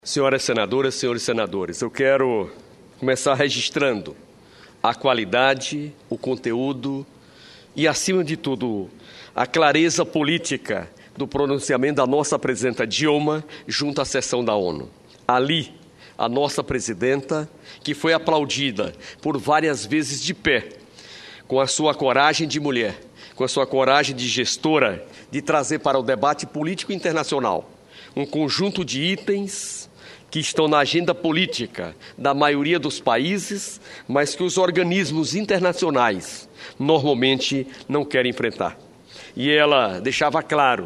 Senhoras senadoras, senhores senadores, eu quero começar registrando a qualidade, o conteúdo e, acima de tudo, a clareza política do pronunciamento da nossa presidenta Dilma junto à sessão da ONU. Ali, a nossa presidenta, que foi aplaudida por várias vezes de pé, com a sua coragem de mulher, com a sua coragem de gestora, de trazer para o debate político internacional um conjunto de itens que estão na agenda política da maioria dos países, mas que os organismos internacionais normalmente não querem enfrentar. E ela deixava claro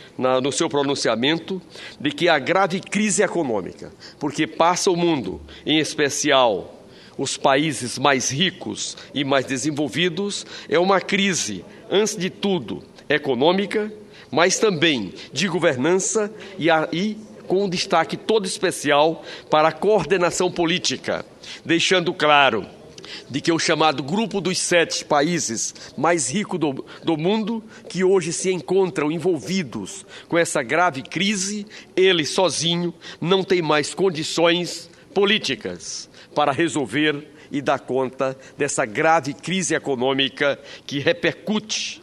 no seu pronunciamento de que a grave crise econômica, porque passa o mundo, em especial os países mais ricos e mais desenvolvidos, é uma crise, antes de tudo, econômica, mas também de governança e com um destaque todo especial para a coordenação política, deixando claro de que o chamado grupo dos 7 países mais ricos do mundo, que hoje se encontram envolvidos com essa grave crise, ele sozinho não tem mais condições políticas para resolver e dar conta dessa grave crise econômica que repercute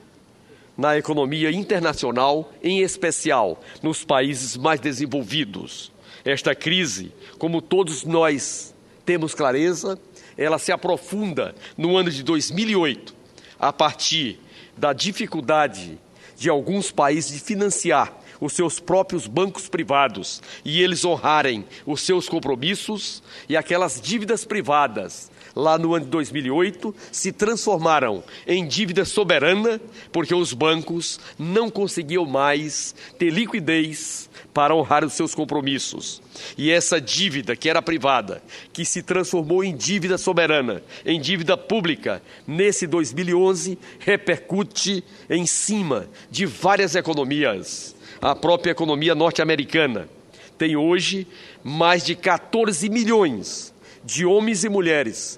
na economia internacional, em especial nos países mais desenvolvidos. Esta crise, como todos nós temos clareza, ela se aprofunda no ano de 2008, a partir da dificuldade de alguns países de financiar os seus próprios bancos privados e eles honrarem os seus compromissos, e aquelas dívidas privadas lá no ano de 2008, se transformaram em dívida soberana, porque os bancos não conseguiam mais ter liquidez para honrar os seus compromissos. E essa dívida, que era privada, que se transformou em dívida soberana, em dívida pública, nesse 2011, repercute em cima de várias economias. A própria economia norte-americana tem hoje mais de 14 milhões de homens e mulheres,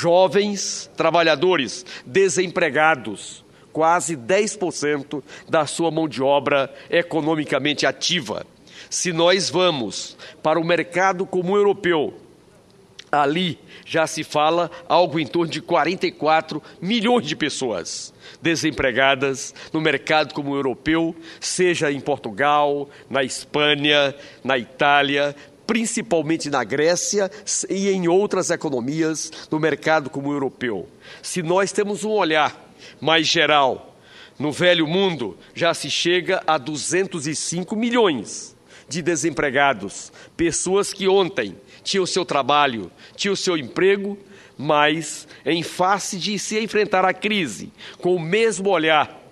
jovens, trabalhadores, desempregados, quase 10% da sua mão de obra economicamente ativa. Se nós vamos para o mercado comum europeu, ali já se fala algo em torno de 44 milhões de pessoas desempregadas no mercado comum europeu, seja em Portugal, na Espanha, na Itália, principalmente na Grécia e em outras economias do mercado comum europeu. Se nós temos um olhar mais geral, no velho mundo já se chega a 205 milhões de desempregados, pessoas que ontem tinham o seu trabalho, tinham o seu emprego, mas em face de se enfrentar a crise com o mesmo olhar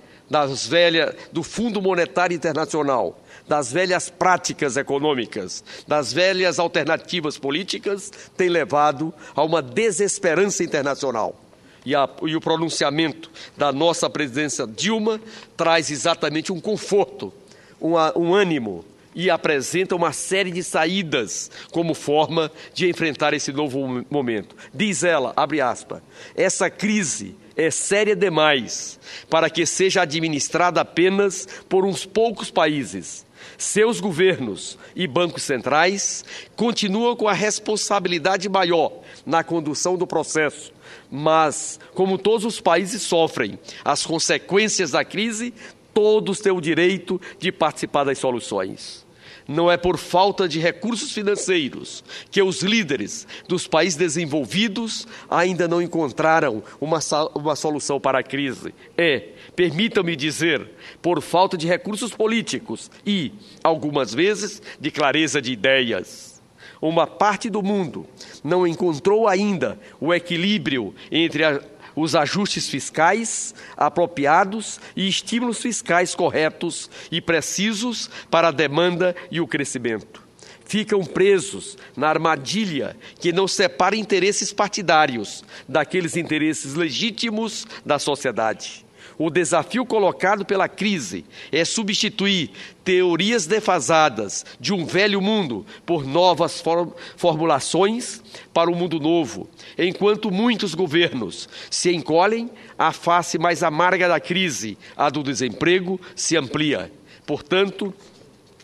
do Fundo Monetário Internacional, das velhas práticas econômicas, das velhas alternativas políticas, tem levado a uma desesperança internacional. E o pronunciamento da nossa presidência Dilma traz exatamente um conforto, um ânimo, e apresenta uma série de saídas como forma de enfrentar esse novo momento. Diz ela, abre aspas, essa crise é séria demais para que seja administrada apenas por uns poucos países. Seus governos e bancos centrais continuam com a responsabilidade maior na condução do processo, mas, como todos os países sofrem as consequências da crise, todos têm o direito de participar das soluções. Não é por falta de recursos financeiros que os líderes dos países desenvolvidos ainda não encontraram uma solução para a crise. Permitam-me dizer, por falta de recursos políticos e, algumas vezes, de clareza de ideias. Uma parte do mundo não encontrou ainda o equilíbrio entre os ajustes fiscais apropriados e estímulos fiscais corretos e precisos para a demanda e o crescimento. Ficam presos na armadilha que não separa interesses partidários daqueles interesses legítimos da sociedade. O desafio colocado pela crise é substituir teorias defasadas de um velho mundo por novas formulações para um mundo novo, enquanto muitos governos se encolhem, a face mais amarga da crise, a do desemprego, se amplia. Portanto,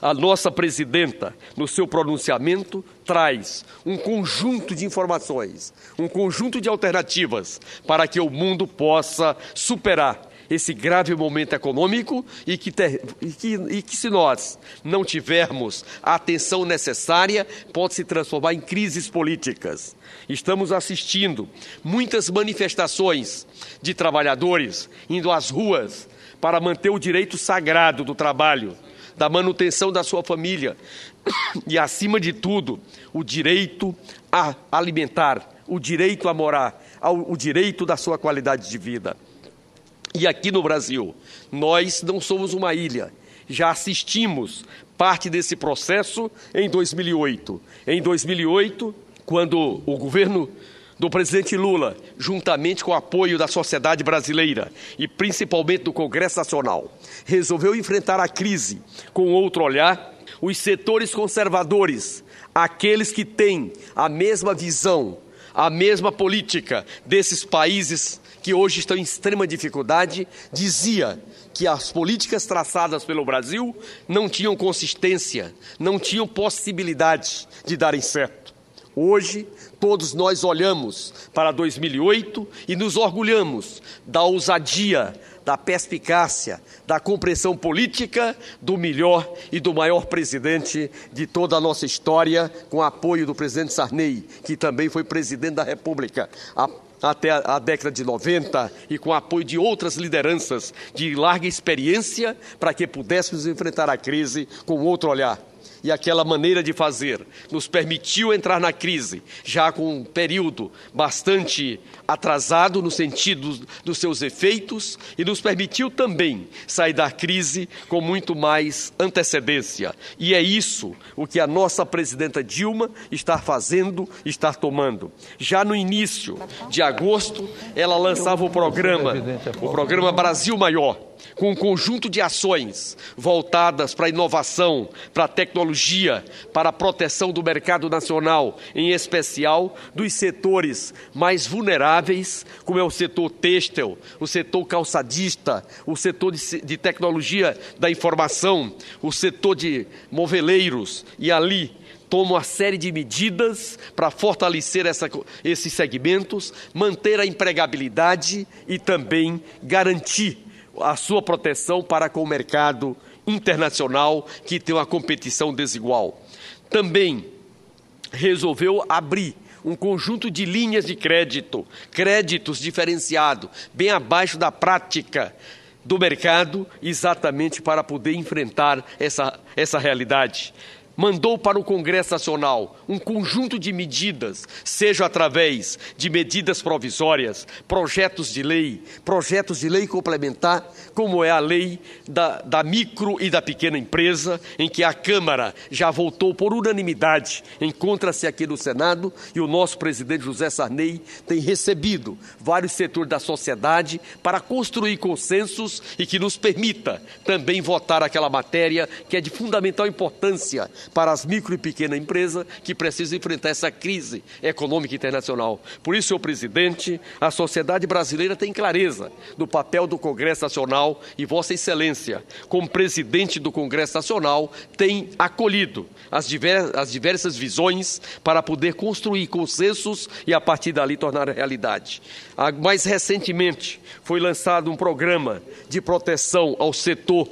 A nossa presidenta, no seu pronunciamento, traz um conjunto de informações, um conjunto de alternativas para que o mundo possa superar esse grave momento econômico e que se nós não tivermos a atenção necessária, pode se transformar em crises políticas. Estamos assistindo muitas manifestações de trabalhadores indo às ruas para manter o direito sagrado do trabalho, da manutenção da sua família e, acima de tudo, o direito a alimentar, o direito a morar, o direito da sua qualidade de vida. E aqui no Brasil, nós não somos uma ilha. Já assistimos parte desse processo em 2008. Em 2008, quando o governo do presidente Lula, juntamente com o apoio da sociedade brasileira e principalmente do Congresso Nacional, resolveu enfrentar a crise com outro olhar, os setores conservadores, aqueles que têm a mesma visão, a mesma política desses países que hoje estão em extrema dificuldade, dizia que as políticas traçadas pelo Brasil não tinham consistência, não tinham possibilidade de darem certo. Hoje, todos nós olhamos para 2008 e nos orgulhamos da ousadia, da perspicácia, da compreensão política do melhor e do maior presidente de toda a nossa história, com o apoio do presidente Sarney, que também foi presidente da República até a década de 90 e com o apoio de outras lideranças de larga experiência para que pudéssemos enfrentar a crise com outro olhar. E aquela maneira de fazer nos permitiu entrar na crise, já com um período bastante atrasado no sentido dos seus efeitos, e nos permitiu também sair da crise com muito mais antecedência. E é isso o que a nossa presidenta Dilma está fazendo, está tomando. Já no início de agosto, ela lançava o programa Brasil Maior, com um conjunto de ações voltadas para a inovação, para a tecnologia, para a proteção do mercado nacional, em especial dos setores mais vulneráveis, como é o setor têxtil, o setor calçadista, o setor de tecnologia da informação, o setor de moveleiros, e ali toma uma série de medidas para fortalecer esses segmentos, manter a empregabilidade e também garantir a sua proteção para com o mercado internacional, que tem uma competição desigual. Também resolveu abrir um conjunto de linhas de crédito, créditos diferenciados, bem abaixo da prática do mercado, exatamente para poder enfrentar essa realidade. Mandou para o Congresso Nacional um conjunto de medidas, seja através de medidas provisórias, projetos de lei complementar, como é a lei da micro e da pequena empresa, em que a Câmara já votou por unanimidade, encontra-se aqui no Senado, e o nosso presidente José Sarney tem recebido vários setores da sociedade para construir consensos e que nos permita também votar aquela matéria que é de fundamental importância para as micro e pequenas empresas que precisam enfrentar essa crise econômica internacional. Por isso, senhor presidente, a sociedade brasileira tem clareza do papel do Congresso Nacional e Vossa Excelência, como presidente do Congresso Nacional, tem acolhido as diversas visões para poder construir consensos e, a partir dali, tornar realidade. Mais recentemente, foi lançado um programa de proteção ao setor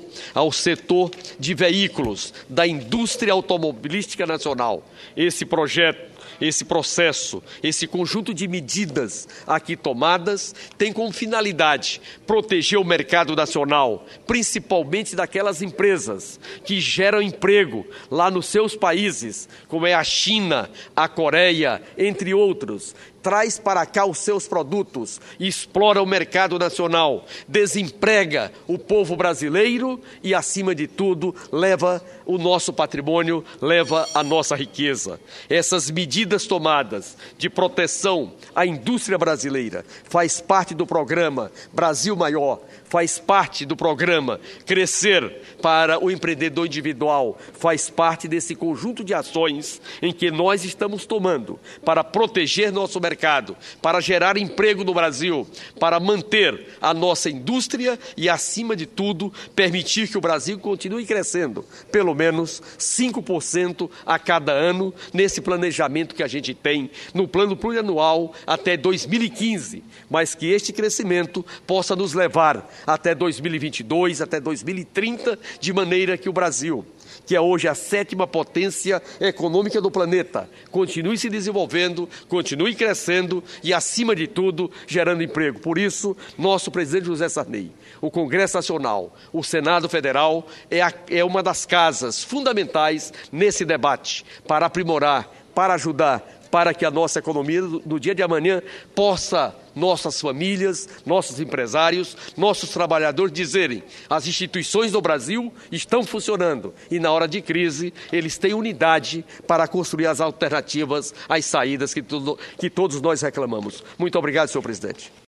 de veículos da indústria automobilística nacional. Esse projeto, esse processo, esse conjunto de medidas aqui tomadas tem como finalidade proteger o mercado nacional, principalmente daquelas empresas que geram emprego lá nos seus países, como é a China, a Coreia, entre outros. Traz para cá os seus produtos, explora o mercado nacional, desemprega o povo brasileiro e, acima de tudo, leva o nosso patrimônio, leva a nossa riqueza. Essas medidas tomadas de proteção à indústria brasileira faz parte do programa Brasil Maior, faz parte do programa Crescer para o Empreendedor Individual, faz parte desse conjunto de ações em que nós estamos tomando para proteger nosso mercado, para gerar emprego no Brasil, para manter a nossa indústria e, acima de tudo, permitir que o Brasil continue crescendo, pelo menos 5% a cada ano, nesse planejamento que a gente tem no plano plurianual até 2015, mas que este crescimento possa nos levar até 2022, até 2030, de maneira que o Brasil, que é hoje a 7ª potência econômica do planeta, continue se desenvolvendo, continue crescendo e, acima de tudo, gerando emprego. Por isso, nosso presidente José Sarney, o Congresso Nacional, o Senado Federal, é uma das casas fundamentais nesse debate para aprimorar, para ajudar, para que a nossa economia no dia de amanhã possa, nossas famílias, nossos empresários, nossos trabalhadores dizerem: as instituições do Brasil estão funcionando e, na hora de crise, eles têm unidade para construir as alternativas, as saídas que todos nós reclamamos. Muito obrigado, senhor presidente.